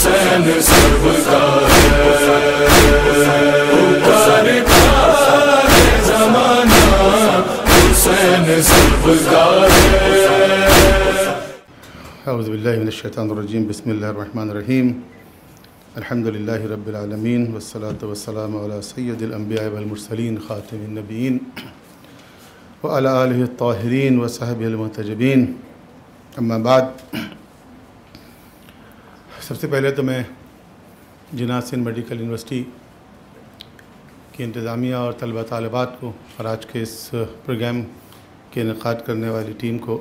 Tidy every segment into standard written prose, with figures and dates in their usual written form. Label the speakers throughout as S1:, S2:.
S1: حسین سرکار زمانہ حسین سرکار.
S2: اعوذ باللہ من الشیطان الرجیم. بسم اللہ الرحمن الرحیم. الحمد للہ رب العالمین والصلاة والسلام علی سید الانبیاء والمرسلین خاتم النبیین وعلی آلہ الطاہرین وصحبہ المنتجبین. اما بعد، سب سے پہلے تو میں جناح سندھ میڈیکل یونیورسٹی کی انتظامیہ اور طلبہ طالبات کو اور آج کے اس پروگرام کے انعقاد کرنے والی ٹیم کو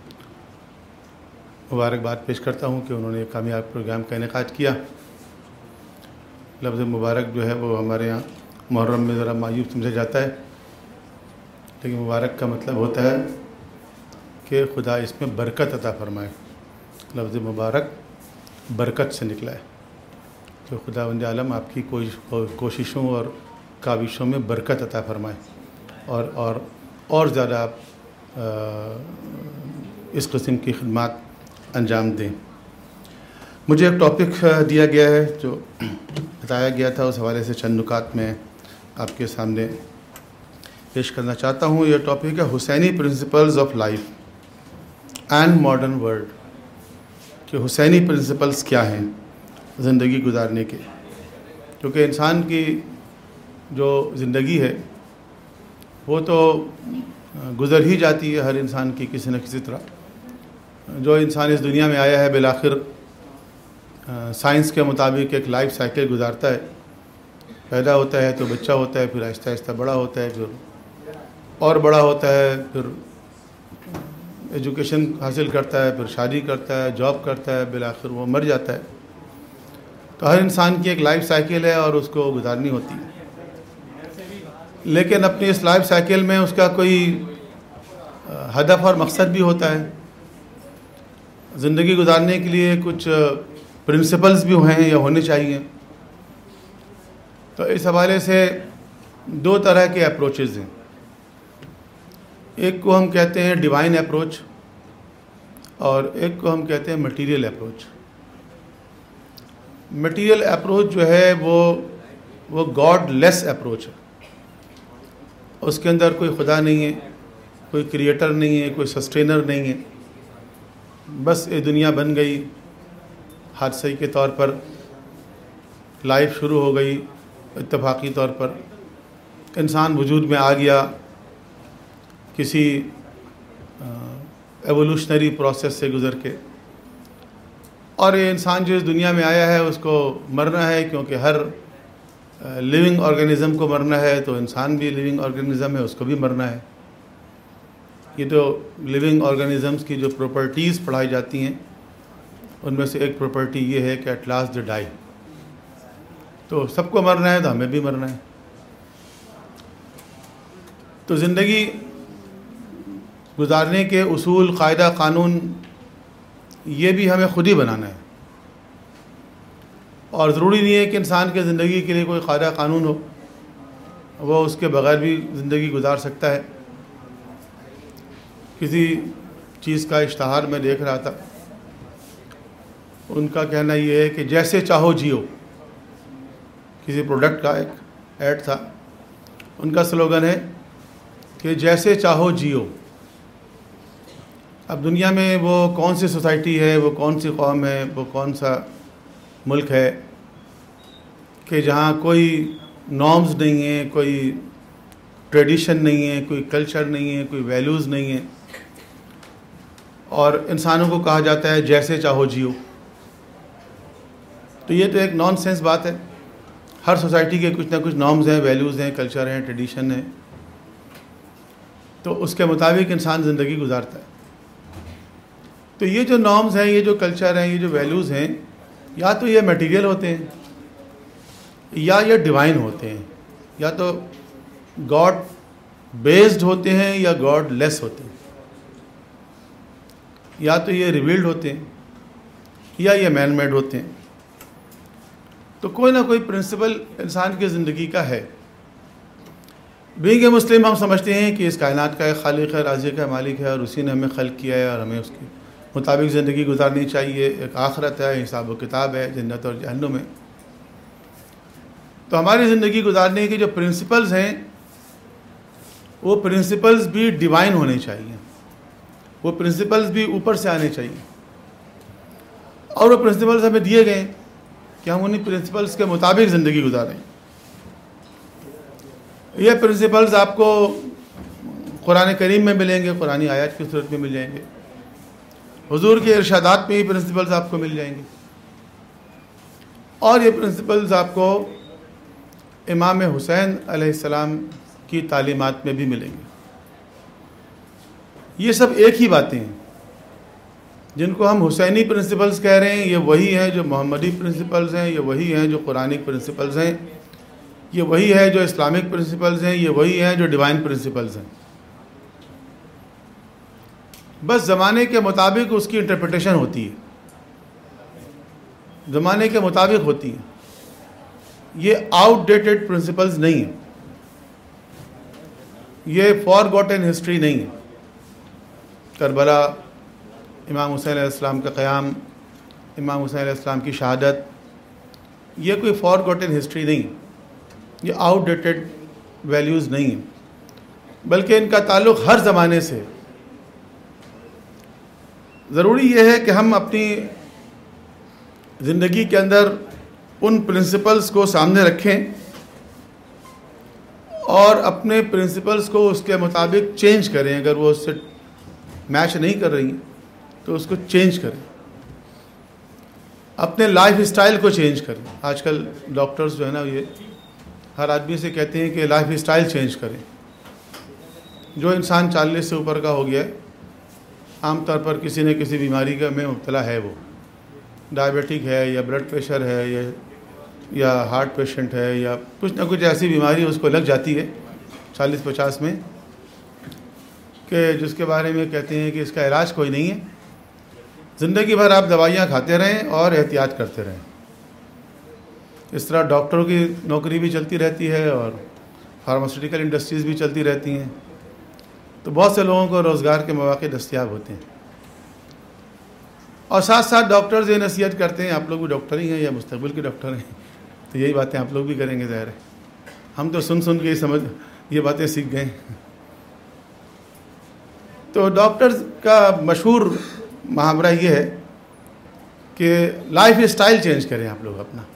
S2: مبارکباد پیش کرتا ہوں کہ انہوں نے ایک کامیاب پروگرام کا انعقاد کیا. لفظ مبارک جو ہے وہ ہمارے یہاں محرم میں ذرا معیوب سمجھا جاتا ہے، لیکن مبارک کا مطلب ہوتا ہے کہ خدا اس میں برکت عطا فرمائے. لفظ مبارک برکت سے نکلا ہے، تو خدا بند عالم آپ کی کوششوں اور کاوشوں میں برکت عطا فرمائے اور زیادہ آپ اس قسم کی خدمات انجام دیں. مجھے ایک ٹاپک دیا گیا ہے جو بتایا گیا تھا، اس حوالے سے چند نکات میں آپ کے سامنے پیش کرنا چاہتا ہوں. یہ ٹاپک ہے Husaini principles of life and modern world, کہ حسینی پرنسپلز کیا ہیں زندگی گزارنے کے. کیونکہ انسان کی جو زندگی ہے وہ تو گزر ہی جاتی ہے ہر انسان کی کسی نہ کسی طرح. جو انسان اس دنیا میں آیا ہے بالآخر سائنس کے مطابق ایک لائف سائیکل گزارتا ہے. پیدا ہوتا ہے تو بچہ ہوتا ہے، پھر آہستہ آہستہ بڑا ہوتا ہے، پھر اور بڑا ہوتا ہے، پھر ایجوکیشن حاصل کرتا ہے، پھر شادی کرتا ہے، جاب کرتا ہے، بالآخر وہ مر جاتا ہے. تو ہر انسان کی ایک لائف سائیکل ہے اور اس کو گزارنی ہوتی ہے. لیکن اپنی اس لائف سائیکل میں اس کا کوئی ہدف اور مقصد بھی ہوتا ہے. زندگی گزارنے کے لیے کچھ پرنسپلز بھی ہیں یا ہونے چاہیے. تو اس حوالے سے دو طرح کے اپروچز ہیں. ایک کو ہم کہتے ہیں ڈیوائن اپروچ اور ایک کو ہم کہتے ہیں مٹیریل اپروچ. مٹیریل اپروچ جو ہے وہ گاڈ لیس اپروچ ہے. اس کے اندر کوئی خدا نہیں ہے، کوئی کریٹر نہیں ہے، کوئی سسٹینر نہیں ہے. بس یہ دنیا بن گئی، حادثے کے طور پر لائف شروع ہو گئی، اتفاقی طور پر انسان وجود میں آ گیا کسی ایوولوشنری پروسیس سے گزر کے. اور یہ انسان جو اس دنیا میں آیا ہے اس کو مرنا ہے، کیونکہ ہر لیونگ آرگینزم کو مرنا ہے، تو انسان بھی لیونگ آرگینزم ہے، اس کو بھی مرنا ہے. یہ تو لیونگ آرگینزمس کی جو پراپرٹیز پڑھائی جاتی ہیں ان میں سے ایک پراپرٹی یہ ہے کہ ایٹ لاسٹ دے ڈائی. تو سب کو مرنا ہے تو ہمیں بھی مرنا ہے. تو زندگی گزارنے کے اصول، قاعدہ، قانون یہ بھی ہمیں خود ہی بنانا ہے. اور ضروری نہیں ہے کہ انسان کے زندگی کے لیے کوئی قاعدہ قانون ہو، وہ اس کے بغیر بھی زندگی گزار سکتا ہے. کسی چیز کا اشتہار میں دیکھ رہا تھا، ان کا کہنا یہ ہے کہ جیسے چاہو جیو. کسی پروڈکٹ کا ایک ایڈ تھا، ان کا سلوگن ہے کہ جیسے چاہو جیو. اب دنیا میں وہ کون سی سوسائٹی ہے، وہ کون سی قوم ہے، وہ کون سا ملک ہے کہ جہاں کوئی نارمز نہیں ہیں، کوئی ٹریڈیشن نہیں ہے، کوئی کلچر نہیں ہے، کوئی ویلیوز نہیں ہیں، اور انسانوں کو کہا جاتا ہے جیسے چاہو جیو. تو یہ تو ایک نان سینس بات ہے. ہر سوسائٹی کے کچھ نہ کچھ نارمز ہیں، ویلیوز ہیں، کلچر ہیں، ٹریڈیشن ہے، تو اس کے مطابق انسان زندگی گزارتا ہے. تو یہ جو نارمز ہیں، یہ جو کلچر ہیں، یہ جو ویلیوز ہیں، یا تو یہ میٹیریل ہوتے ہیں یا یہ ڈیوائن ہوتے ہیں. یا تو گاڈ بیسڈ ہوتے ہیں یا گاڈ لیس ہوتے ہیں. یا تو یہ ریویلڈ ہوتے ہیں یا یہ مین میڈ ہوتے ہیں. تو کوئی نہ کوئی پرنسپل انسان کی زندگی کا ہے. بینگ اے مسلم ہم سمجھتے ہیں کہ اس کائنات کا ایک خالق ہے، رازق ہے، مالک ہے، اور اسی نے ہمیں خلق کیا ہے اور ہمیں اس کی مطابق زندگی گزارنی چاہیے. ایک آخرت ہے, حساب و کتاب ہے, جنت اور جہنم ہے. تو ہماری زندگی گزارنے کے جو پرنسپلز ہیں وہ پرنسپلز بھی ڈیوائن ہونے چاہیے, وہ پرنسپلز بھی اوپر سے آنے چاہیے. اور وہ پرنسپلز ہمیں دیے گئے کہ ہم انہیں پرنسپلز کے مطابق زندگی گزاریں. یہ پرنسپلز آپ کو قرآن کریم میں ملیں گے, قرآنی آیات کی صورت میں مل جائیں گے, حضور کے ارشادات میں یہ پرنسپلز آپ کو مل جائیں گے, اور یہ پرنسپلز آپ کو امام حسین علیہ السلام کی تعلیمات میں بھی ملیں گے. یہ سب ایک ہی باتیں ہیں جن کو ہم حسینی پرنسپلز کہہ رہے ہیں. یہ وہی ہیں جو محمدی پرنسپلز ہیں, یہ وہی ہیں جو قرآنک پرنسپلز ہیں, یہ وہی ہے جو اسلامک پرنسپلز ہیں, یہ وہی ہیں جو ڈیوائن پرنسپلز ہیں. بس زمانے کے مطابق اس کی انٹرپریٹیشن ہوتی ہے, زمانے کے مطابق ہوتی ہے. یہ آؤٹ ڈیٹڈ پرنسپلز نہیں ہیں, یہ فار گوٹن ہسٹری نہیں ہے. کربلا, امام حسین علیہ السلام کا قیام, امام حسین علیہ السلام کی شہادت, یہ کوئی فار گوٹن ہسٹری نہیں, یہ آؤٹ ڈیٹڈ ویلیوز نہیں ہیں, بلکہ ان کا تعلق ہر زمانے سے. ضروری یہ ہے کہ ہم اپنی زندگی کے اندر ان پرنسپلز کو سامنے رکھیں اور اپنے پرنسپلز کو اس کے مطابق چینج کریں. اگر وہ اس سے میچ نہیں کر رہی ہیں تو اس کو چینج کریں, اپنے لائف اسٹائل کو چینج کریں. آج کل ڈاکٹرز جو ہے نا, یہ ہر آدمی سے کہتے ہیں کہ لائف اسٹائل چینج کریں. جو انسان 40 سے اوپر کا ہو گیا ہے, عام طور پر کسی نہ کسی بیماری کا میں مبتلا ہے, وہ ڈائبیٹک ہے یا بلڈ پریشر ہے یا ہارٹ پیشنٹ ہے یا کچھ نہ کچھ ایسی بیماری اس کو لگ جاتی ہے 40-50 میں, کہ جس کے بارے میں کہتے ہیں کہ اس کا علاج کوئی نہیں ہے. زندگی بھر آپ دوائیاں کھاتے رہیں اور احتیاط کرتے رہیں. اس طرح ڈاکٹروں کی نوکری بھی چلتی رہتی ہے اور فارماسیوٹیکل انڈسٹریز بھی چلتی رہتی ہیں, تو بہت سے لوگوں کو روزگار کے مواقع دستیاب ہوتے ہیں. اور ساتھ ساتھ ڈاکٹرز یہ نصیحت کرتے ہیں, آپ لوگ بھی ڈاکٹر ہی ہیں یا مستقبل کے ڈاکٹر ہیں, تو یہی باتیں آپ لوگ بھی کریں گے, ظاہر ہے. ہم تو سن کے یہ باتیں سیکھ گئے. تو ڈاکٹرز کا مشہور محاورہ یہ ہے کہ لائف اسٹائل چینج کریں آپ لوگ اپنا.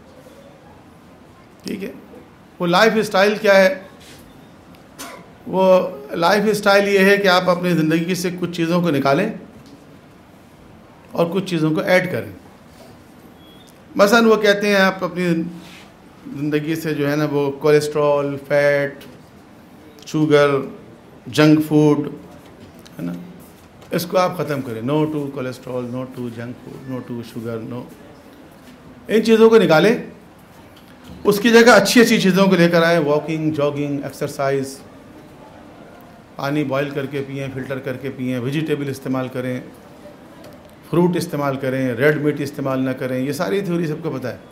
S2: ٹھیک ہے, وہ لائف اسٹائل کیا ہے؟ وہ لائف اسٹائل یہ ہے کہ آپ اپنی زندگی سے کچھ چیزوں کو نکالیں اور کچھ چیزوں کو ایڈ کریں. مثلا وہ کہتے ہیں آپ اپنی زندگی سے جو ہے نا وہ cholesterol, fat, sugar, junk food ہے نا, اس کو آپ ختم کریں. No to cholesterol, no to junk food, no to sugar, no. ان چیزوں کو نکالیں, اس کی جگہ اچھی اچھی چیزوں کو لے کر آئیں. واکنگ, جاگنگ, ایکسرسائز, پانی بوائل کر کے پئیں, فلٹر کر کے پئیں, ویجیٹیبل استعمال کریں, فروٹ استعمال کریں, ریڈ میٹ استعمال نہ کریں. یہ ساری تھیوری سب کو پتہ ہے.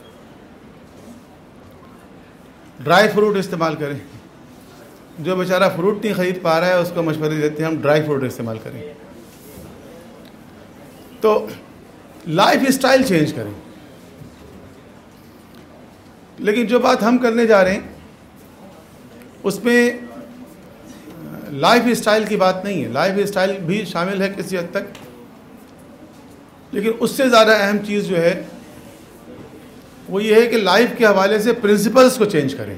S2: ڈرائی فروٹ استعمال کریں. جو بیچارہ فروٹ نہیں خرید پا رہا ہے اس کو مشورے دیتے ہیں ہم ڈرائی فروٹ استعمال کریں. تو لائف اسٹائل چینج کریں. لیکن جو بات ہم کرنے جا رہے ہیں اس میں لائف اسٹائل کی بات نہیں ہے. لائف اسٹائل بھی شامل ہے کسی حد تک, لیکن اس سے زیادہ اہم چیز جو ہے وہ یہ ہے کہ لائف کے حوالے سے پرنسپلز کو چینج کریں.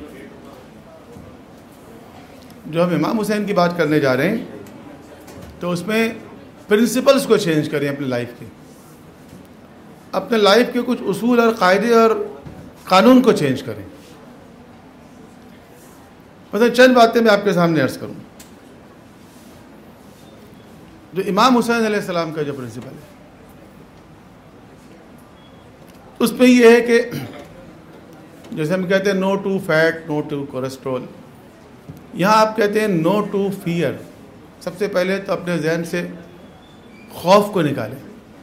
S2: جو ہم امام حسین کی بات کرنے جا رہے ہیں تو اس میں پرنسپلز کو چینج کریں اپنے لائف کے. اپنے لائف کے کچھ اصول اور قاعدے اور قانون کو چینج کریں. مثلا چند باتیں میں آپ کے سامنے عرض کروں. جو امام حسین علیہ السلام کا جو پرنسپل ہے اس پہ یہ ہے کہ جیسے ہم کہتے ہیں no to fat, no to cholesterol, یہاں آپ کہتے ہیں نو ٹو فیئر. سب سے پہلے تو اپنے ذہن سے خوف کو نکالیں.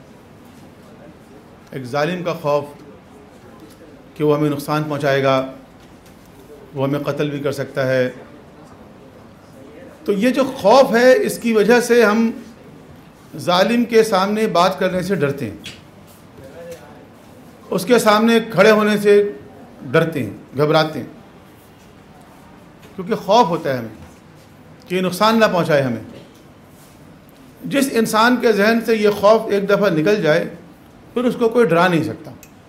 S2: ایک ظالم کا خوف کہ وہ ہمیں نقصان پہنچائے گا, وہ ہمیں قتل بھی کر سکتا ہے. تو یہ جو خوف ہے اس کی وجہ سے ہم ظالم کے سامنے بات کرنے سے ڈرتے ہیں، اس کے سامنے کھڑے ہونے سے ڈرتے ہیں، گھبراتے ہیں، کیونکہ خوف ہوتا ہے ہمیں کہ یہ نقصان نہ پہنچائے ہمیں۔ جس انسان کے ذہن سے یہ خوف ایک دفعہ نکل جائے پھر اس کو کوئی ڈرا نہیں سکتا۔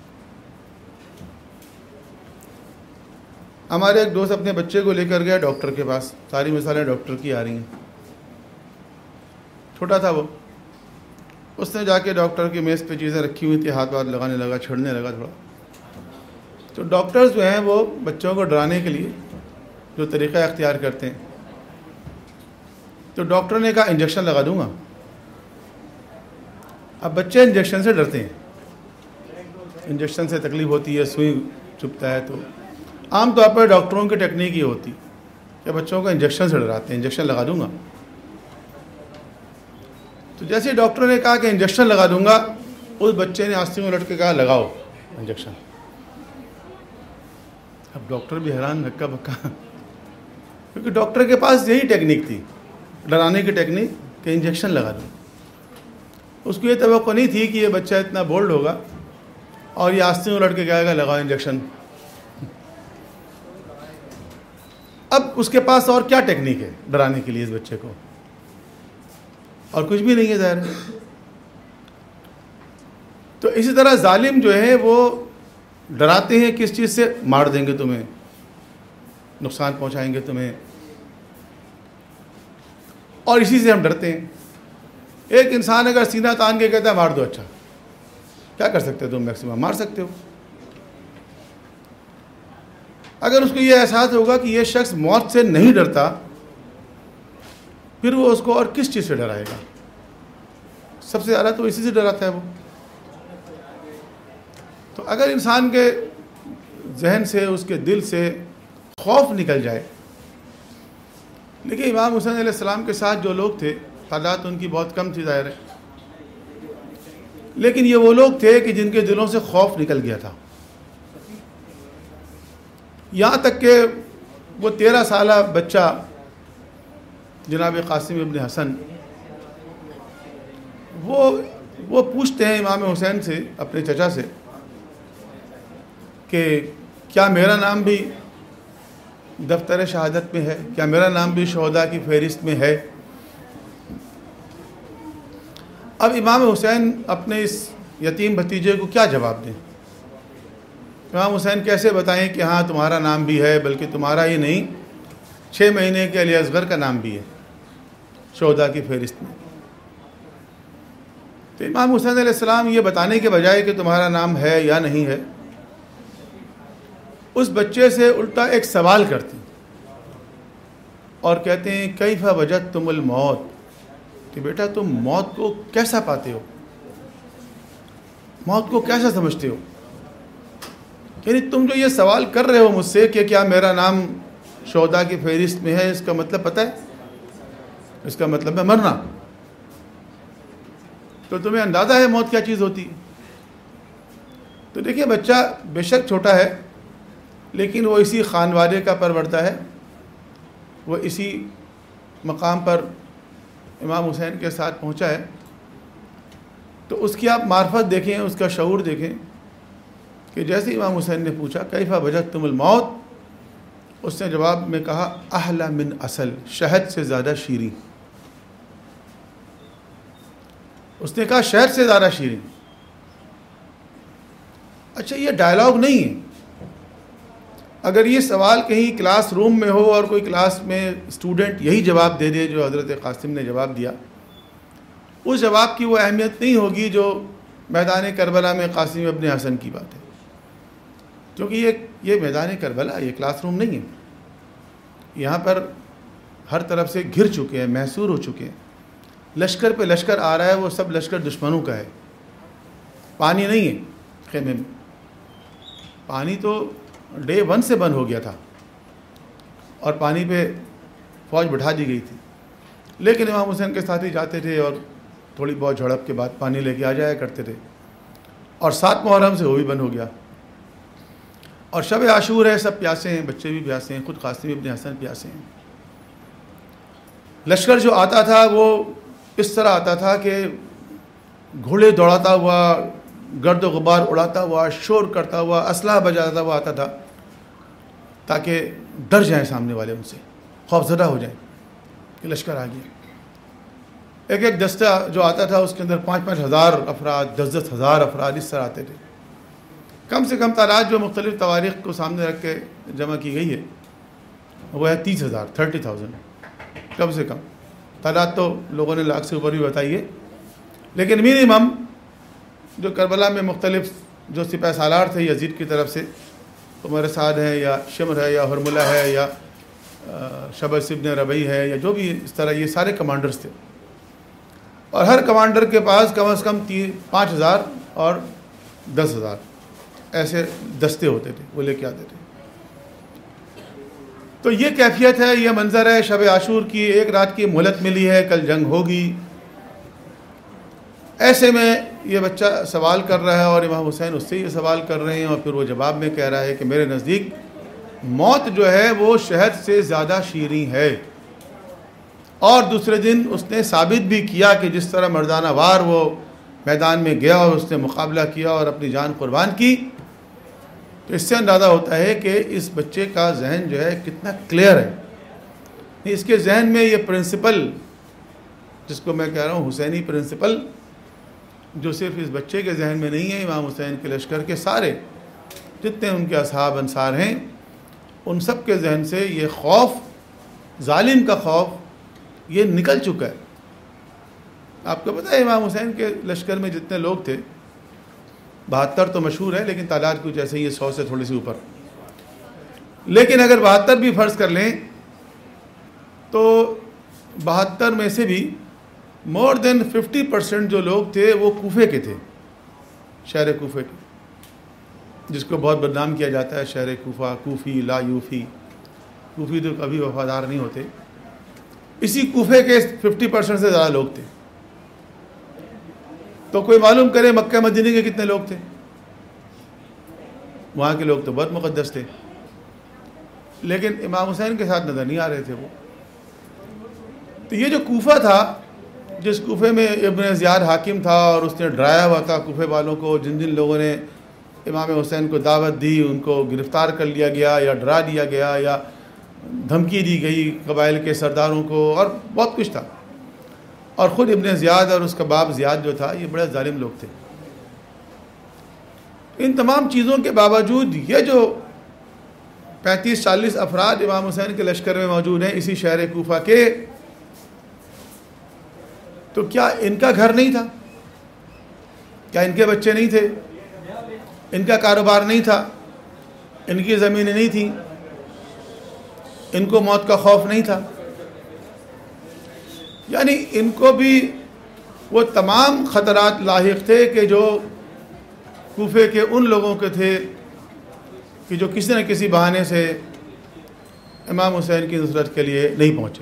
S2: ہمارے ایک دوست اپنے بچے کو لے کر گیا ڈاکٹر کے پاس، ساری مثالیں ڈاکٹر کی آ رہی ہیں، چھوٹا تھا وہ، اس نے جا کے ڈاکٹر کی میز پہ چیزیں رکھی ہوئی تھی، ہاتھ لگانے لگا، چھڑنے لگا تھوڑا۔ تو ڈاکٹرز جو ہیں وہ بچوں کو ڈرانے کے لیے جو طریقہ اختیار کرتے ہیں، تو ڈاکٹر نے کہا انجیکشن لگا دوں گا۔ اب بچے انجیکشن سے ڈرتے ہیں، انجیکشن سے تکلیف ہوتی ہے، سوئی چبھتا ہے، تو عام طور پر ڈاکٹروں کی ٹیکنیک یہ ہوتی کہ بچوں کو انجیکشن سے ڈراتے ہیں، انجیکشن لگا دوں گا۔ تو جیسے ڈاکٹر نے کہا کہ انجیکشن لگا دوں گا، اس بچے نے آستین میں لٹ کے کہا لگاؤ انجیکشن۔ اب ڈاکٹر بھی حیران، ہکا بکا، کیونکہ ڈاکٹر کے پاس یہی ٹیکنیک تھی، ڈرانے کی ٹیکنیک، کہ انجیکشن لگا دوں۔ اس کو یہ توقع نہیں تھی کہ یہ بچہ اتنا بولڈ ہوگا اور یہ آستین میں لٹ کے کہے گا لگاؤ انجیکشن۔ اب اس کے پاس اور کیا ٹیکنیک ہے ڈرانے کے لیے اس بچے کو؟ اور کچھ بھی نہیں ہے ظاہر۔ تو اسی طرح ظالم جو ہے وہ ڈراتے ہیں کس چیز سے؟ مار دیں گے تمہیں، نقصان پہنچائیں گے تمہیں، اور اسی سے ہم ڈرتے ہیں۔ ایک انسان اگر سینہ تان کے کہتا ہے مار دو، اچھا کیا کر سکتے ہو تم؟ میکسیمم مار سکتے ہو۔ اگر اس کو یہ احساس ہوگا کہ یہ شخص موت سے نہیں ڈرتا، پھر وہ اس کو اور کس چیز سے ڈرائے گا؟ سب سے زیادہ تو اسی سے ڈراتا ہے وہ۔ تو اگر انسان کے ذہن سے، اس کے دل سے خوف نکل جائے، لیکن امام حسین علیہ السلام کے ساتھ جو لوگ تھے، تعداد ان کی بہت کم تھی ظاہر ہے، لیکن یہ وہ لوگ تھے کہ جن کے دلوں سے خوف نکل گیا تھا، یہاں تک کہ وہ 13 سالہ بچہ جناب قاسم ابن حسن، وہ پوچھتے ہیں امام حسین سے، اپنے چچا سے، کہ کیا میرا نام بھی دفتر شہادت میں ہے؟ کیا میرا نام بھی شہداء کی فہرست میں ہے؟ اب امام حسین اپنے اس یتیم بھتیجے کو کیا جواب دیں؟ امام حسین کیسے بتائیں کہ ہاں تمہارا نام بھی ہے، بلکہ تمہارا ہی نہیں، 6 مہینے کے علی اصغر کا نام بھی ہے شہداء کی فہرست میں۔ تو امام حسین علیہ السلام یہ بتانے کے بجائے کہ تمہارا نام ہے یا نہیں ہے، اس بچے سے الٹا ایک سوال کرتے ہیں اور کہتے ہیں کیف وجدتم الموت، کہ بیٹا تم موت کو کیسا پاتے ہو، موت کو کیسا سمجھتے ہو؟ یعنی تم جو یہ سوال کر رہے ہو مجھ سے کہ کیا میرا نام شہداء کی فہرست میں ہے، اس کا مطلب پتہ ہے؟ اس کا مطلب ہے مرنا۔ تو تمہیں اندازہ ہے موت کیا چیز ہوتی ہے؟ تو دیکھیں بچہ بے شک چھوٹا ہے، لیکن وہ اسی خانوادے کا پروردہ ہے، وہ اسی مقام پر امام حسین کے ساتھ پہنچا ہے۔ تو اس کی آپ معرفت دیکھیں، اس کا شعور دیکھیں کہ جیسے امام حسین نے پوچھا کیف وجدتم الموت، اس نے جواب میں کہا احلی من عسل، شہد سے زیادہ شیریں۔ اس نے کہا شہد سے زیادہ شیریں۔ اچھا یہ ڈائلاگ نہیں ہے، اگر یہ سوال کہیں کلاس روم میں ہو اور کوئی کلاس میں اسٹوڈنٹ یہی جواب دے دے جو حضرت قاسم نے جواب دیا، اس جواب کی وہ اہمیت نہیں ہوگی جو میدان کربلا میں قاسم ابن حسن کی بات ہے، کیونکہ یہ میدان کربلا، یہ کلاس روم نہیں ہے۔ یہاں پر ہر طرف سے گھر چکے ہیں، محصور ہو چکے ہیں، لشکر پہ لشکر آ رہا ہے، وہ سب لشکر دشمنوں کا ہے۔ پانی نہیں ہے خیمے میں، پانی تو ڈے 1 سے بند ہو گیا تھا اور پانی پہ فوج بٹھا دی گئی تھی، لیکن امام حسین کے ساتھ ہی جاتے تھے اور تھوڑی بہت جھڑپ کے بعد پانی لے کے آ جایا کرتے تھے، اور 7 محرم سے وہ بھی بند ہو گیا، اور شب عاشور ہے، سب پیاسے ہیں، بچے بھی پیاسے ہیں، خود قاسم ابن حسن پیاسے ہیں۔ لشکر جو آتا تھا وہ اس طرح آتا تھا کہ گھوڑے دوڑاتا ہوا، گرد و غبار اڑاتا ہوا، شور کرتا ہوا، اسلحہ بجاتا ہوا آتا تھا تاکہ ڈر جائیں سامنے والے، ان سے خوف زدہ ہو جائیں کہ لشکر آ گیا۔ ایک ایک دستہ جو آتا تھا اس کے اندر 5-5 ہزار افراد، 10-10 ہزار افراد اس طرح آتے تھے۔ کم سے کم تعداد جو مختلف تواریخ کو سامنے رکھ کے جمع کی گئی ہے وہ ہے 30,000، 30,000 کم سے کم تعداد۔ تو لوگوں نے لاکھ سے اوپر بھی بتائی ہے، لیکن منیمم جو کربلا میں مختلف جو سپہ سالار تھے یزید کی طرف سے، عمر سعد ہے یا شمر ہے یا حرملہ ہے یا شبس ابن ربیع ہے یا جو بھی اس طرح، یہ سارے کمانڈرز تھے، اور ہر کمانڈر کے پاس کم از کم 5,000 اور 10,000 ایسے دستے ہوتے تھے، وہ لے کے آتے تھے۔ تو یہ کیفیت ہے، یہ منظر ہے شب عاشور کی۔ ایک رات کی مہلت ملی ہے، کل جنگ ہوگی۔ ایسے میں یہ بچہ سوال کر رہا ہے اور امام حسین اس سے یہ سوال کر رہے ہیں، اور پھر وہ جواب میں کہہ رہا ہے کہ میرے نزدیک موت جو ہے وہ شہد سے زیادہ شیریں ہے۔ اور دوسرے دن اس نے ثابت بھی کیا کہ جس طرح مردانہ وار وہ میدان میں گیا اور اس نے مقابلہ کیا اور اپنی جان قربان کی، تو اس سے اندازہ ہوتا ہے کہ اس بچے کا ذہن جو ہے کتنا کلیئر ہے۔ اس کے ذہن میں یہ پرنسپل، جس کو میں کہہ رہا ہوں حسینی پرنسپل، جو صرف اس بچے کے ذہن میں نہیں ہے، امام حسین کے لشکر کے سارے جتنے ان کے اصحاب انصار ہیں ان سب کے ذہن سے یہ خوف، ظالم کا خوف، یہ نکل چکا ہے۔ آپ کو پتہ ہے امام حسین کے لشکر میں جتنے لوگ تھے، 72 تو مشہور ہے لیکن تعداد کچھ ایسے ہی ہے، 100 سے تھوڑی سی اوپر، لیکن اگر 72 بھی فرض کر لیں تو 72 میں سے بھی مور دین 50% جو لوگ تھے وہ کوفے کے تھے، شہر کوفے کے، جس کو بہت بدنام کیا جاتا ہے، شہر کوفہ، کوفی لا یوفی، کوفی تو کبھی وفادار نہیں ہوتے۔ اسی کوفے کے 50% سے زیادہ لوگ تھے۔ تو کوئی معلوم کرے مکہ مدینہ کے کتنے لوگ تھے؟ وہاں کے لوگ تو بہت مقدس تھے، لیکن امام حسین کے ساتھ نظر نہیں آ رہے تھے وہ۔ تو یہ جو کوفہ تھا، جس کوفے میں ابن زیاد حاکم تھا اور اس نے ڈرایا ہوا تھا کوفے والوں کو، جن جن لوگوں نے امام حسین کو دعوت دی ان کو گرفتار کر لیا گیا یا ڈرا دیا گیا یا دھمکی دی گئی قبائل کے سرداروں کو، اور بہت کچھ تھا۔ اور خود ابن زیاد اور اس کا باپ زیاد جو تھا، یہ بڑے ظالم لوگ تھے۔ ان تمام چیزوں کے باوجود یہ جو 35-40 افراد امام حسین کے لشکر میں موجود ہیں اسی شہر کوفہ کے، تو کیا ان کا گھر نہیں تھا؟ کیا ان کے بچے نہیں تھے؟ ان کا کاروبار نہیں تھا؟ ان کی زمینیں نہیں تھیں؟ ان کو موت کا خوف نہیں تھا؟ یعنی ان کو بھی وہ تمام خطرات لاحق تھے کہ جو کوفے کے ان لوگوں کے تھے کہ جو کسی نہ کسی بہانے سے امام حسین کی نصرت کے لیے نہیں پہنچے۔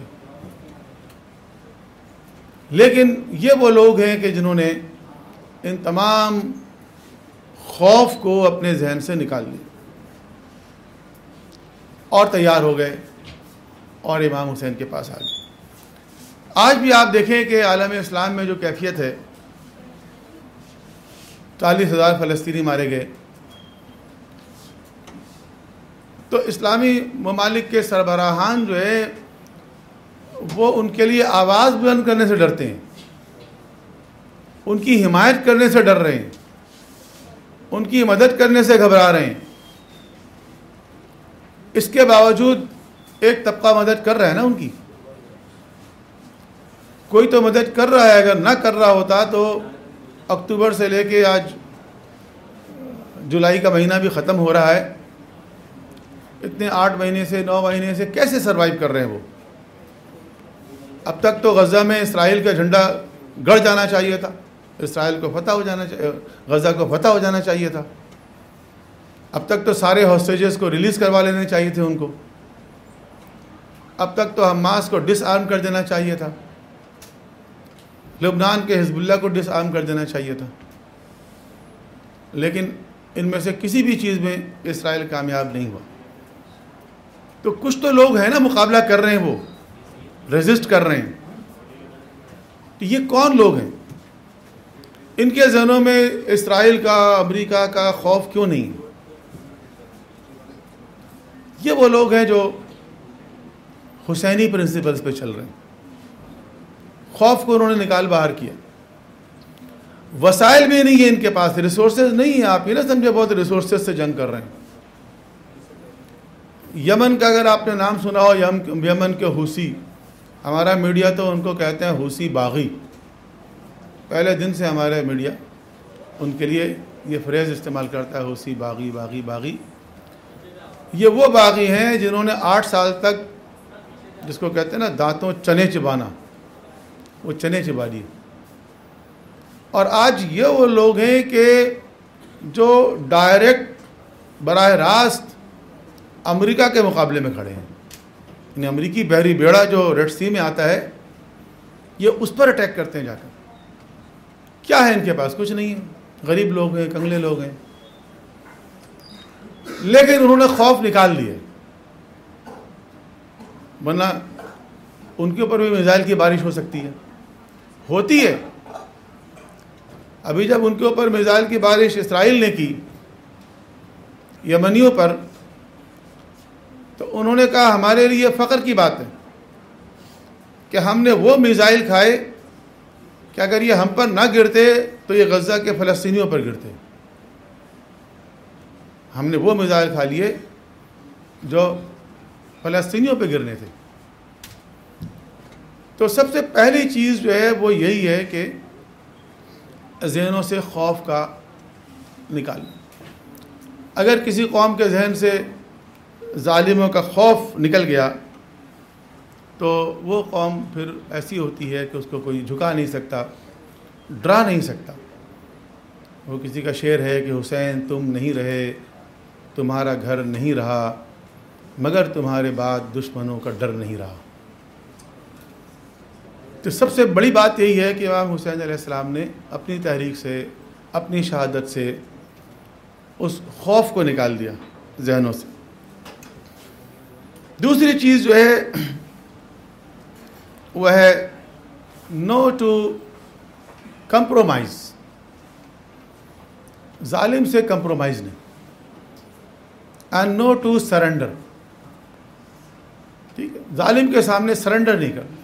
S2: لیکن یہ وہ لوگ ہیں کہ جنہوں نے ان تمام خوف کو اپنے ذہن سے نکال لیا اور تیار ہو گئے اور امام حسین کے پاس آ گئے۔ آج بھی آپ دیکھیں کہ عالم اسلام میں جو کیفیت ہے، 40,000 فلسطینی مارے گئے، تو اسلامی ممالک کے سربراہان جو ہے وہ ان کے لیے آواز بلند کرنے سے ڈرتے ہیں، ان کی حمایت کرنے سے ڈر رہے ہیں، ان کی مدد کرنے سے گھبرا رہے ہیں۔ اس کے باوجود ایک طبقہ مدد کر رہا ہے نا ان کی، کوئی تو مدد کر رہا ہے۔ اگر نہ کر رہا ہوتا تو اکتوبر سے لے کے آج جولائی کا مہینہ بھی ختم ہو رہا ہے، اتنے 8 مہینے سے 9 مہینے سے کیسے سروائیو کر رہے ہیں وہ؟ اب تک تو غزہ میں اسرائیل کا جھنڈا گڑ جانا چاہیے تھا، اسرائیل کو فتح ہو جانا چاہیے، غزہ کو فتح ہو جانا چاہیے تھا۔ اب تک تو سارے ہاسٹیجز کو ریلیز کروا لینے چاہیے تھے ان کو، اب تک تو حماس کو ڈس آرم کر دینا چاہیے تھا، لبنان کے حزب اللہ کو ڈس آرم کر دینا چاہیے تھا، لیکن ان میں سے کسی بھی چیز میں اسرائیل کامیاب نہیں ہوا۔ تو کچھ تو لوگ ہیں نا مقابلہ کر رہے ہیں، وہ ریزسٹ کر رہے ہیں۔ تو یہ کون لوگ ہیں؟ ان کے ذہنوں میں اسرائیل کا، امریکہ کا خوف کیوں نہیں؟ یہ وہ لوگ ہیں جو حسینی پرنسپلز پہ چل رہے ہیں. خوف کو انہوں نے نکال باہر کیا. وسائل بھی نہیں ہیں ان کے پاس، ریسورسز نہیں ہیں. آپ یہ نہ سمجھے بہت ریسورسز سے جنگ کر رہے ہیں. یمن کا اگر آپ نے نام سنا ہو، یمن کے حوثی، ہمارا میڈیا تو ان کو کہتے ہیں حوثی باغی. پہلے دن سے ہمارے میڈیا ان کے لیے یہ فریز استعمال کرتا ہے، حوثی باغی باغی باغی. یہ وہ باغی ہیں جنہوں نے 8 سال تک، جس کو کہتے ہیں نا دانتوں چنے چبانا، وہ چنے چبا دیے. اور آج یہ وہ لوگ ہیں کہ جو ڈائریکٹ براہ راست امریکہ کے مقابلے میں کھڑے ہیں. یعنی امریکی بحری بیڑا جو ریڈ سی میں آتا ہے، یہ اس پر اٹیک کرتے ہیں جا کر. کیا ہے ان کے پاس؟ کچھ نہیں ہے. غریب لوگ ہیں، کنگلے لوگ ہیں. لیکن انہوں نے خوف نکال لیے، ورنہ ان کے اوپر بھی میزائل کی بارش ہو سکتی ہے، ہوتی ہے. ابھی جب ان کے اوپر میزائل کی بارش اسرائیل نے کی یمنیوں پر، تو انہوں نے کہا ہمارے لیے فخر کی بات ہے کہ ہم نے وہ میزائل کھائے کہ اگر یہ ہم پر نہ گرتے تو یہ غزہ کے فلسطینیوں پر گرتے. ہم نے وہ میزائل کھا لیے جو فلسطینیوں پہ گرنے تھے. تو سب سے پہلی چیز جو ہے وہ یہی ہے کہ ذہنوں سے خوف کا نکالنا. اگر کسی قوم کے ذہن سے ظالموں کا خوف نکل گیا تو وہ قوم پھر ایسی ہوتی ہے کہ اس کو کوئی جھکا نہیں سکتا، ڈرا نہیں سکتا. وہ کسی کا شعر ہے کہ حسین تم نہیں رہے، تمہارا گھر نہیں رہا، مگر تمہارے بعد دشمنوں کا ڈر نہیں رہا. تو سب سے بڑی بات یہی ہے کہ امام حسین علیہ السلام نے اپنی تحریک سے، اپنی شہادت سے اس خوف کو نکال دیا ذہنوں سے. دوسری چیز جو ہے وہ ہے نو ٹو کمپرومائز. ظالم سے کمپرومائز نہیں. And no to surrender. ٹھیک ہے، ظالم کے سامنے سرنڈر نہیں کرنا،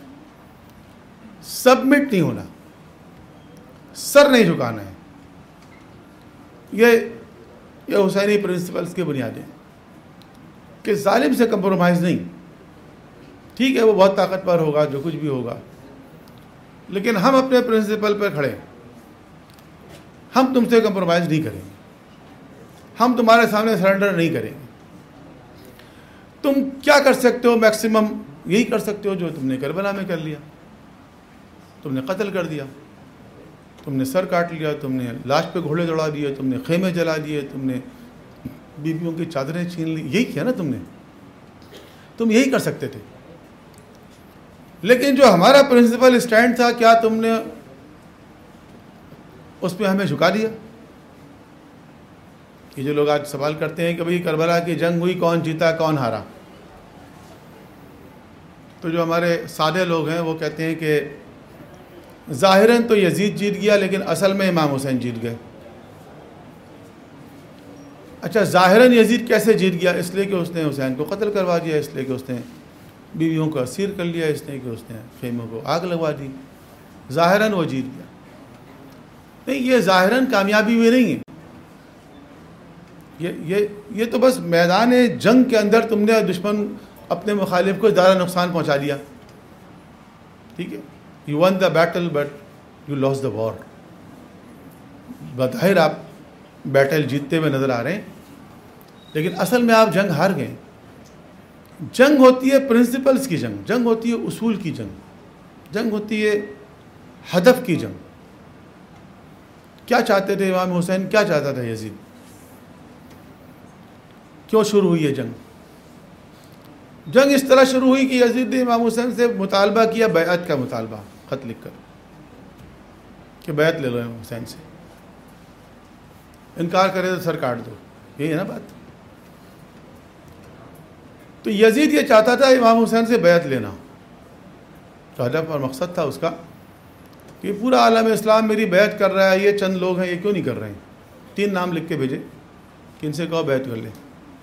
S2: سبمٹ نہیں ہونا، سر نہیں جھکانا ہے. یہ حسینی پرنسپلز کی بنیادیں کہ ظالم سے کمپرومائز نہیں. ٹھیک ہے وہ بہت طاقتور ہوگا، جو کچھ بھی ہوگا، لیکن ہم اپنے پرنسپل پر کھڑے. ہم تم سے کمپرومائز نہیں کریں گے، ہم تمہارے سامنے سرنڈر نہیں کریں گے. تم کیا کر سکتے ہو؟ میکسیمم یہی کر سکتے ہو جو تم نے کربلا میں کر لیا. تم نے قتل کر دیا، تم نے سر کاٹ لیا، تم نے لاش پہ گھوڑے دوڑا دیے، تم نے خیمے جلا دیے، تم نے بیویوں کی چادریں چھین لی. یہی کیا نا تم نے، تم یہی کر سکتے تھے. لیکن جو ہمارا پرنسپل اسٹینڈ تھا، کیا تم نے اس پہ ہمیں جھکا دیا؟ یہ جو لوگ آج سوال کرتے ہیں کہ بھئی کربلا کی جنگ ہوئی، کون جیتا کون ہارا، تو جو ہمارے سادے لوگ ہیں وہ کہتے ہیں کہ ظاہراً تو یزید جیت گیا، لیکن اصل میں امام حسین جیت گئے. اچھا ظاہراً یزید کیسے جیت گیا؟ اس لیے کہ اس نے حسین کو قتل کروا دیا، اس لیے کہ اس نے بیویوں کو اسیر کر لیا، اس لیے کہ اس نے خیموں کو آگ لگوا دی. ظاہراً وہ جیت گیا. نہیں، یہ ظاہراً کامیابی ہوئی نہیں ہے. یہ تو بس میدان جنگ کے اندر تم نے دشمن اپنے مخالف کو زیادہ نقصان پہنچا دیا. ٹھیک ہے، you won the battle but you lost the war. بظاہر آپ بیٹل جیتتے ہوئے نظر آ رہے ہیں، لیکن اصل میں آپ جنگ ہار گئے. جنگ ہوتی ہے پرنسپلز کی جنگ، جنگ ہوتی ہے اصول کی جنگ، جنگ ہوتی ہے ہدف کی جنگ. کیا چاہتے تھے امام حسین؟ کیا چاہتا تھا یزید؟ کیوں شروع ہوئی ہے جنگ؟ جنگ اس طرح شروع ہوئی کہ یزید نے امام حسین سے مطالبہ کیا، بیعت کا مطالبہ، خط لکھ کر کہ بیعت لے لو امام حسین سے. انکار کرے تو سر کاٹ دو. یہی ہے نا بات. تو یزید یہ چاہتا تھا امام حسین سے بیعت لینا، تو ہدف اور مقصد تھا اس کا کہ پورا عالم اسلام میری بیعت کر رہا ہے، یہ چند لوگ ہیں یہ کیوں نہیں کر رہے ہیں؟ 3 نام لکھ کے بھیجے کہ ان سے کہو بیعت کر لیں۔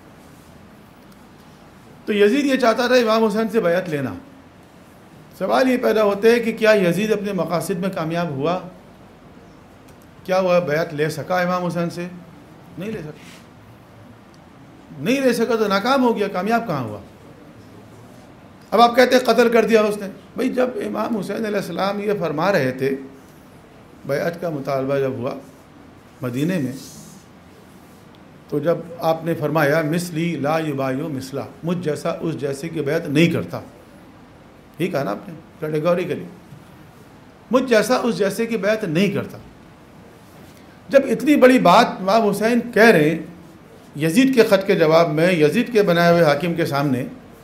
S2: تو یزید یہ چاہتا تھا امام حسین سے بیعت لینا۔ سوال یہ پیدا ہوتے ہے کہ کیا یزید اپنے مقاصد میں کامیاب ہوا؟ کیا وہ بیعت لے سکا امام حسین سے؟ نہیں لے سکا، نہیں لے سکا تو ناکام ہو گیا، کامیاب کہاں ہوا؟ اب آپ کہتے ہیں قتل کر دیا اس نے۔ بھئی جب امام حسین علیہ السلام یہ فرما رہے تھے، بیعت کا مطالبہ جب ہوا مدینے میں، تو جب آپ نے فرمایا مثلی لا یبایع مثلا، مجھ جیسا اس جیسے کی بیعت نہیں کرتا، یہ کہا نا آپ نے کیٹیگوریکلی، مجھ جیسا اس جیسے کی بیعت نہیں کرتا۔ جب اتنی بڑی بات امام حسین کہہ رہے ہیں یزید کے خط کے جواب میں، یزید کے بنائے ہوئے حاکم کے سامنے،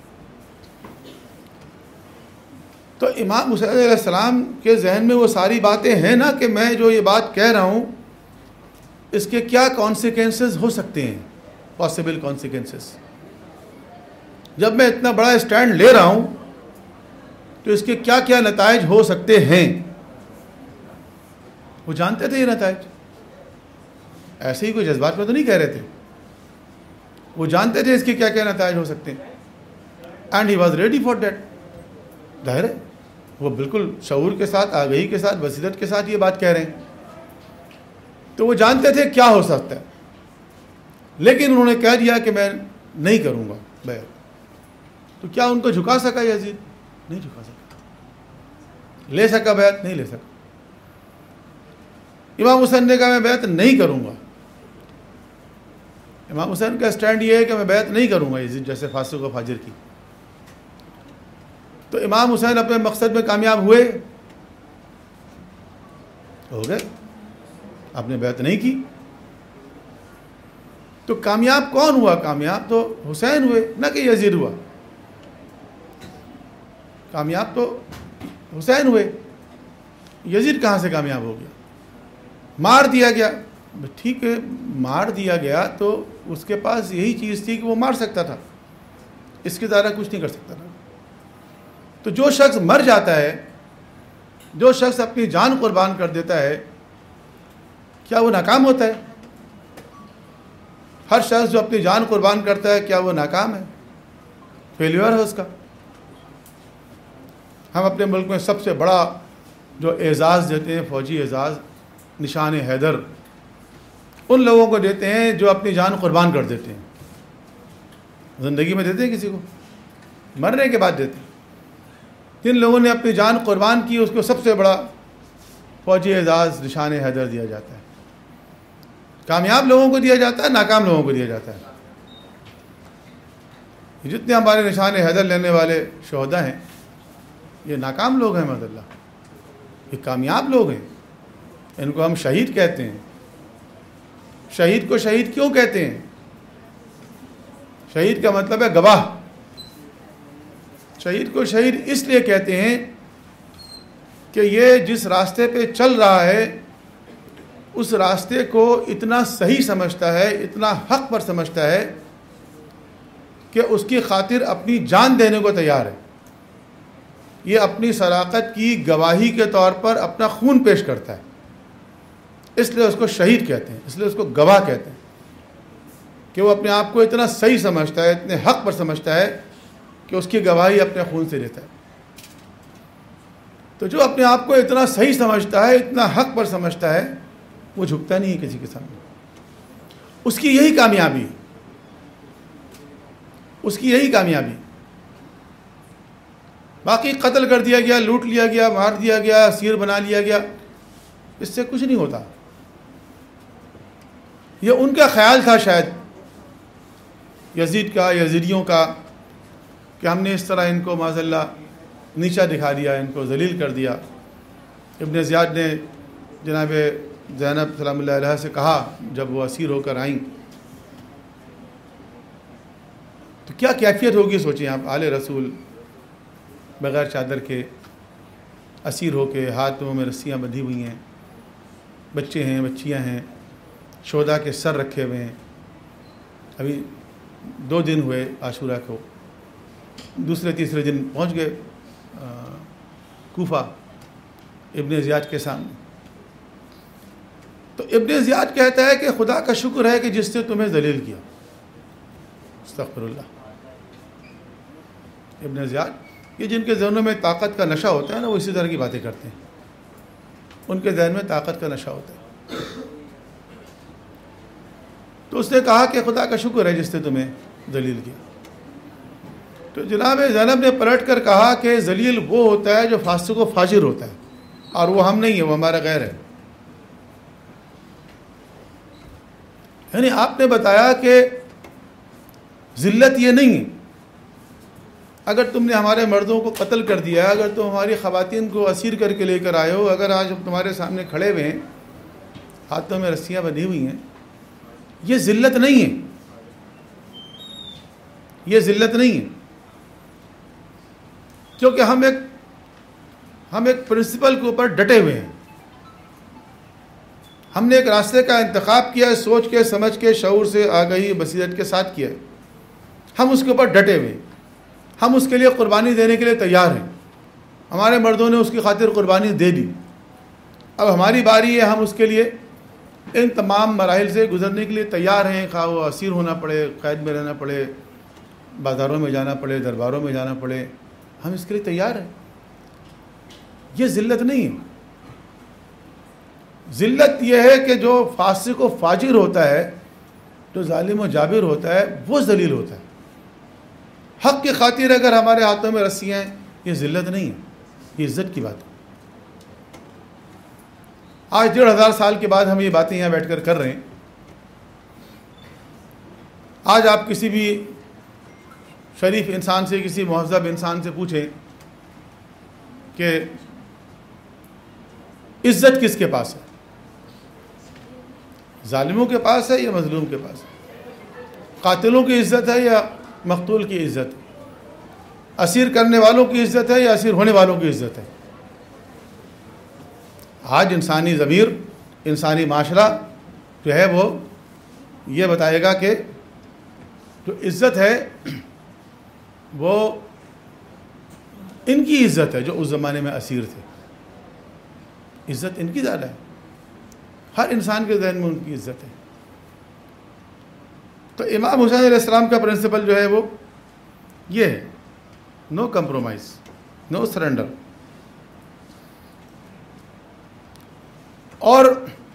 S2: تو امام حسین علیہ السلام کے ذہن میں وہ ساری باتیں ہیں نا کہ میں جو یہ بات کہہ رہا ہوں اس کے کیا کانسیکوینسز ہو سکتے ہیں، پاسبل کانسیکوینسز۔ جب میں اتنا بڑا اسٹینڈ لے رہا ہوں تو اس کے کیا کیا نتائج ہو سکتے ہیں، وہ جانتے تھے یہ نتائج، ایسے ہی کوئی جذبات میں تو نہیں کہہ رہے تھے، وہ جانتے تھے اس کے کیا کیا نتائج ہو سکتے ہیں، and he was ready for that. ظاہر ہے وہ بالکل شعور کے ساتھ، آگہی کے ساتھ، بصیرت کے ساتھ یہ بات کہہ رہے ہیں، تو وہ جانتے تھے کیا ہو سکتا ہے، لیکن انہوں نے کہہ دیا کہ میں نہیں کروں گا بیعت۔ تو کیا ان کو جھکا سکا یزید؟ نہیں جھکا سکا۔ لے سکا بیعت؟ نہیں لے سکا۔ امام حسین نے کہا میں بیعت نہیں کروں گا۔ امام حسین کا سٹینڈ یہ ہے کہ میں بیعت نہیں کروں گا یزید جیسے فاسق و فاجر کی۔ تو امام حسین اپنے مقصد میں کامیاب ہوئے؟ ہو گئے، آپ نے بیعت نہیں کی تو کامیاب کون ہوا؟ کامیاب تو حسین ہوئے، نہ کہ یزید ہوا۔ کامیاب تو حسین ہوئے، یزید کہاں سے کامیاب ہو گیا؟ مار دیا گیا، ٹھیک ہے مار دیا گیا تو اس کے پاس یہی چیز تھی کہ وہ مار سکتا تھا، اس کے زیادہ کچھ نہیں کر سکتا تھا۔ تو جو شخص مر جاتا ہے، جو شخص اپنی جان قربان کر دیتا ہے، کیا وہ ناکام ہوتا ہے؟ ہر شخص جو اپنی جان قربان کرتا ہے کیا وہ ناکام ہے؟ فیلیور ہے اس کا۔ ہم اپنے ملک میں سب سے بڑا جو اعزاز دیتے ہیں، فوجی اعزاز، نشان حیدر، ان لوگوں کو دیتے ہیں جو اپنی جان قربان کر دیتے ہیں۔ زندگی میں دیتے ہیں کسی کو؟ مرنے کے بعد دیتے ہیں۔ جن لوگوں نے اپنی جان قربان کی اس کو سب سے بڑا فوجی اعزاز نشان حیدر دیا جاتا ہے۔ کامیاب لوگوں کو دیا جاتا ہے، ناکام لوگوں کو دیا جاتا ہے۔ جتنے ہمارے نشان حیدر لینے والے شہداء ہیں یہ ناکام لوگ ہیں، مد اللہ، یہ کامیاب لوگ ہیں، ان کو ہم شہید کہتے ہیں۔ شہید کو شہید کیوں کہتے ہیں؟ شہید کا مطلب ہے گواہ۔ شہید کو شہید اس لیے کہتے ہیں کہ یہ جس راستے پہ چل رہا ہے اس راستے کو اتنا صحیح سمجھتا ہے، اتنا حق پر سمجھتا ہے کہ اس کی خاطر اپنی جان دینے کو تیار ہے۔ یہ اپنی صداقت کی گواہی کے طور پر اپنا خون پیش کرتا ہے، اس لیے اس کو شہید کہتے ہیں، اس لیے اس کو گواہ کہتے ہیں کہ وہ اپنے آپ کو اتنا صحیح سمجھتا ہے، اتنے حق پر سمجھتا ہے کہ اس کی گواہی اپنے خون سے دیتا ہے۔ تو جو اپنے آپ کو اتنا صحیح سمجھتا ہے، اتنا حق پر سمجھتا ہے، وہ جھکتا نہیں ہے کسی کے سامنے۔ اس کی یہی کامیابی، اس کی یہی کامیابی۔ باقی قتل کر دیا گیا، لوٹ لیا گیا، مار دیا گیا، اسیر بنا لیا گیا، اس سے کچھ نہیں ہوتا۔ یہ ان کا خیال تھا شاید یزید کا، یزیدیوں کا، کہ ہم نے اس طرح ان کو معاذ اللہ نیچا دکھا دیا، ان کو ذلیل کر دیا۔ ابن زیاد نے جناب زینب سلام اللہ علیہ سے کہا جب وہ اسیر ہو کر آئیں تو کیا کیفیت ہوگی سوچیں آپ، آل رسول بغیر چادر کے اسیر ہو کے، ہاتھوں میں رسیاں بندھی ہوئی ہیں، بچے ہیں، بچیاں ہیں، شہداء کے سر رکھے ہوئے ہیں۔ ابھی 2 دن ہوئے عاشورہ کو، دوسرے تیسرے دن پہنچ گئے کوفہ، ابن زیاد کے سامنے. تو ابن زیاد کہتا ہے کہ خدا کا شکر ہے کہ جس نے تمہیں ذلیل کیا. استغفر اللہ. ابن زیاد یہ جن کے ذہنوں میں طاقت کا نشہ ہوتا ہے نا، وہ اسی طرح کی باتیں کرتے ہیں. ان کے ذہن میں طاقت کا نشہ ہوتا ہے. تو اس نے کہا کہ خدا کا شکر ہے جس نے تمہیں ذلیل کیا. تو جناب زینب نے پلٹ کر کہا کہ ذلیل وہ ہوتا ہے جو فاسق و فاجر ہوتا ہے، اور وہ ہم نہیں ہیں، وہ ہمارا غیر ہے. یعنی آپ نے بتایا کہ ذلت یہ نہیں ہے اگر تم نے ہمارے مردوں کو قتل کر دیا، اگر تم ہماری خواتین کو اسیر کر کے لے کر آئے ہو، اگر آج ہم تمہارے سامنے کھڑے ہوئے ہیں، ہاتھوں میں رسیاں بندھی ہوئی ہیں، یہ ذلت نہیں ہے. یہ ذلت نہیں ہے، کیونکہ ہم ایک پرنسپل کے اوپر ڈٹے ہوئے ہیں. ہم نے ایک راستے کا انتخاب کیا ہے، سوچ کے سمجھ کے شعور سے آگہی بصیرت کے ساتھ کیا ہے. ہم اس کے اوپر ڈٹے ہوئے ہیں، ہم اس کے لیے قربانی دینے کے لیے تیار ہیں. ہمارے مردوں نے اس کی خاطر قربانی دے دی. اب ہماری باری ہے، ہم اس کے لیے ان تمام مراحل سے گزرنے کے لیے تیار ہیں، خواہ وہ اسیر ہونا پڑے، قید میں رہنا پڑے، بازاروں میں جانا پڑے، درباروں میں جانا پڑے، ہم اس کے لیے تیار ہیں. یہ ذلت نہیں ہے. ذلت یہ ہے کہ جو فاسق و فاجر ہوتا ہے، جو ظالم و جابر ہوتا ہے، وہ ذلیل ہوتا ہے. حق کی خاطر اگر ہمارے ہاتھوں میں رسیاں ہیں، یہ ذلت نہیں ہے، یہ عزت کی بات ہے. آج 1500 سال کے بعد ہم یہ باتیں یہاں بیٹھ کر رہے ہیں. آج آپ کسی بھی شریف انسان سے، کسی مہذب انسان سے پوچھیں کہ عزت کس کے پاس ہے؟ ظالموں کے پاس ہے یا مظلوم کے پاس ہے؟ قاتلوں کی عزت ہے یا مقتول کی عزت ہے؟ اسیر کرنے والوں کی عزت ہے یا اسیر ہونے والوں کی عزت ہے؟ آج انسانی ضمیر، انسانی معاشرہ جو ہے وہ یہ بتائے گا کہ جو عزت ہے وہ ان کی عزت ہے جو اس زمانے میں اسیر تھے. عزت ان کی زیادہ ہے. ہر انسان کے ذہن میں ان کی عزت ہے. تو امام حسین علیہ السلام کا پرنسپل جو ہے وہ یہ ہے، نو کمپرومائز، نو سرنڈر. اور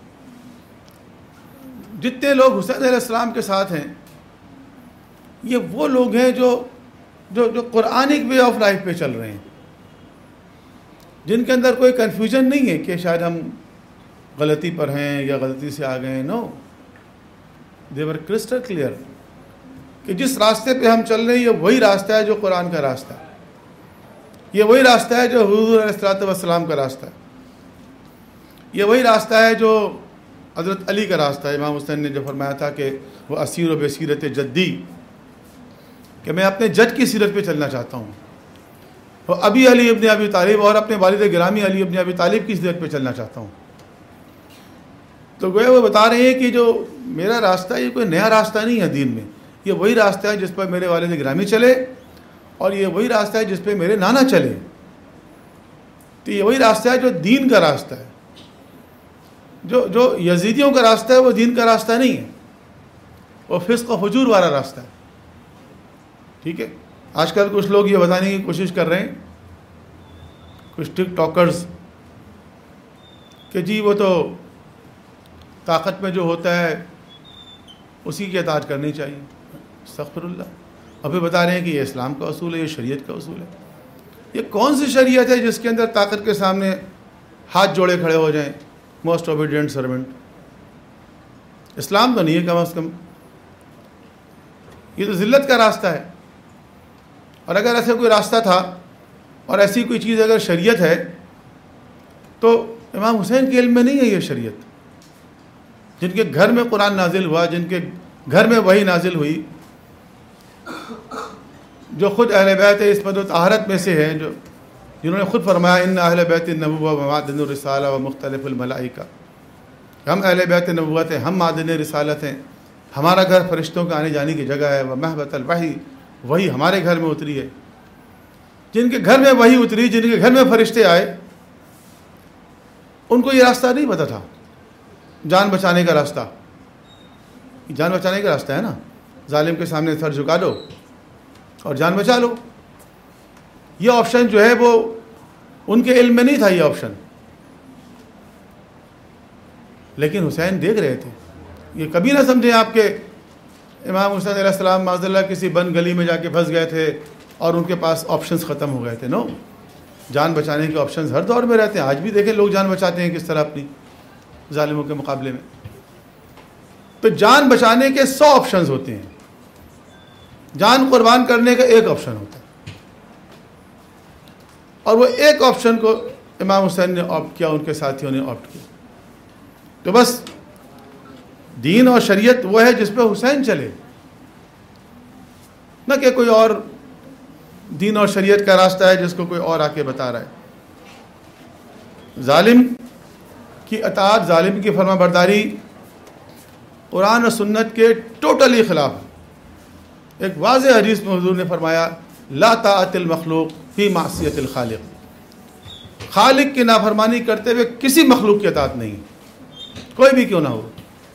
S2: جتنے لوگ حسین علیہ السلام کے ساتھ ہیں، یہ وہ لوگ ہیں جو قرآنک وے آف لائف پہ چل رہے ہیں، جن کے اندر کوئی کنفیوژن نہیں ہے کہ شاید ہم غلطی پر ہیں یا غلطی سے آ گئے ہیں. نو، دے ور کرسٹل کلیئر کہ جس راستے پہ ہم چل رہے ہیں یہ وہی راستہ ہے جو قرآن کا راستہ ہے، یہ وہی راستہ ہے جو حضور علیہ السلام کا راستہ ہے، یہ وہی راستہ ہے جو حضرت علی کا راستہ ہے. امام حسین نے جو فرمایا تھا کہ وہ اسیر و بصیرت جدی، کہ میں اپنے جد کی سیرت پہ چلنا چاہتا ہوں، وہ ابی علی ابن ابی طالب اور اپنے والد گرامی علی ابن ابی طالب کی سیرت پہ چلنا چاہتا ہوں. تو گویا وہ بتا رہے ہیں کہ جو میرا راستہ ہے یہ کوئی نیا راستہ نہیں ہے دین میں، یہ وہی راستہ ہے جس پر میرے والد گرامی چلے، اور یہ وہی راستہ ہے جس پہ میرے نانا چلے. تو یہ وہی راستہ ہے جو دین کا راستہ ہے. جو یزیدیوں کا راستہ ہے وہ دین کا راستہ نہیں ہے، وہ فسق و فجور والا راستہ ہے. ٹھیک ہے. آج کل کچھ لوگ یہ بتانے کی کوشش کر رہے ہیں، کچھ ٹک ٹاکرز، کہ جی وہ تو طاقت میں جو ہوتا ہے اسی کی اطاعت کرنی چاہیے. استغفر اللہ. ابھی بتا رہے ہیں کہ یہ اسلام کا اصول ہے، یہ شریعت کا اصول ہے. یہ کون سی شریعت ہے جس کے اندر طاقت کے سامنے ہاتھ جوڑے کھڑے ہو جائیں، موسٹ اوبیڈینٹ سرونٹ؟ اسلام تو نہیں ہے کم از کم. یہ تو ذلت کا راستہ ہے. اور اگر ایسا کوئی راستہ تھا اور ایسی کوئی چیز اگر شریعت ہے تو امام حسین کے علم میں نہیں ہے یہ شریعت. جن کے گھر میں قرآن نازل ہوا، جن کے گھر میں وحی نازل ہوئی، جو خود اہل بیت عصمت و طہارت میں سے ہیں، جنہوں نے خود فرمایا ان اہل بیت النبوہ و معدن الرسالہ و مختلف الملائکہ، ہم اہل بیت نبوت ہیں، ہم معدن رسالت ہیں، ہمارا گھر فرشتوں کے آنے جانے کی جگہ ہے، و محبت الوحی، وہی ہمارے گھر میں اتری ہے. جن کے گھر میں وہی اتری، جن کے گھر میں فرشتے آئے، ان کو یہ راستہ نہیں پتا تھا، جان بچانے کا راستہ. جان بچانے کا راستہ ہے نا، ظالم کے سامنے سر جھکا دو اور جان بچا لو. یہ آپشن جو ہے وہ ان کے علم میں نہیں تھا یہ آپشن، لیکن حسین دیکھ رہے تھے. یہ کبھی نہ سمجھیں آپ کے امام حسین علیہ السلام معاذ اللہ کسی بند گلی میں جا کے پھنس گئے تھے اور ان کے پاس آپشنز ختم ہو گئے تھے. نو، جان بچانے کے آپشنز ہر دور میں رہتے ہیں. آج بھی دیکھیں لوگ جان بچاتے ہیں کس طرح اپنی ظالموں کے مقابلے میں. تو جان بچانے کے 100 آپشنز ہوتے ہیں، جان قربان کرنے کا ایک آپشن ہوتا ہے، اور وہ ایک آپشن کو امام حسین نے آپٹ کیا، ان کے ساتھیوں نے آپٹ کیا. تو بس دین اور شریعت وہ ہے جس پہ حسین چلے، نہ کہ کوئی اور دین اور شریعت کا راستہ ہے جس کو کوئی اور آ کے بتا رہا ہے. ظالم کی اطاعت، ظالم کی فرما برداری قرآن و سنت کے ٹوٹلی خلاف ہے. ایک واضح حدیث میں حضور نے فرمایا لا طاعت المخلوق فی معصیت الخالق. خالق کی نافرمانی کرتے ہوئے کسی مخلوق کی اطاعت نہیں، کوئی بھی کیوں نہ ہو.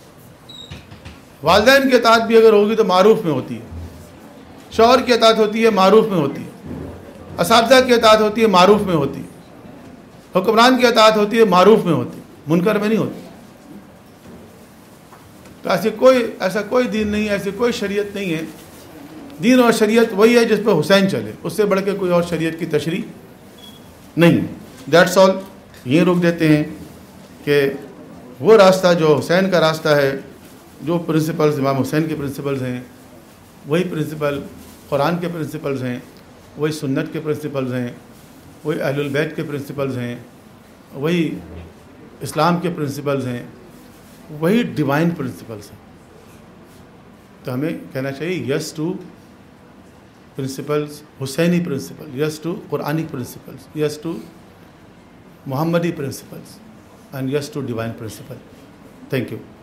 S2: والدین کی اطاعت بھی اگر ہوگی تو معروف میں ہوتی ہے، شوہر کی اطاعت ہوتی ہے معروف میں ہوتی ہے، اساتذہ کی اطاعت ہوتی ہے معروف میں ہوتی ہے، حکمران کی اطاعت ہوتی ہے معروف میں ہوتی ہے، منکر میں نہیں ہوتی. تو ایسا کوئی دین نہیں ہے، ایسی کوئی شریعت نہیں ہے. دین اور شریعت وہی ہے جس پہ حسین چلے، اس سے بڑھ کے کوئی اور شریعت کی تشریح نہیں. That's all. یہ روک دیتے ہیں کہ وہ راستہ جو حسین کا راستہ ہے، جو پرنسپلز امام حسین کے پرنسپلز ہیں، وہی پرنسپل قرآن کے پرنسپلز ہیں، وہی سنت کے پرنسپلز ہیں، وہی اہل البیت کے پرنسپلز ہیں، وہی اسلام کے پرنسپلز ہیں، وہی ڈیوائن پرنسپلز ہیں. تو ہمیں کہنا چاہیے yes to principles, Husaini principle, yes to قرآنی پرنسپلز، یس ٹو محمدی principles, and yes to divine principle. Thank you.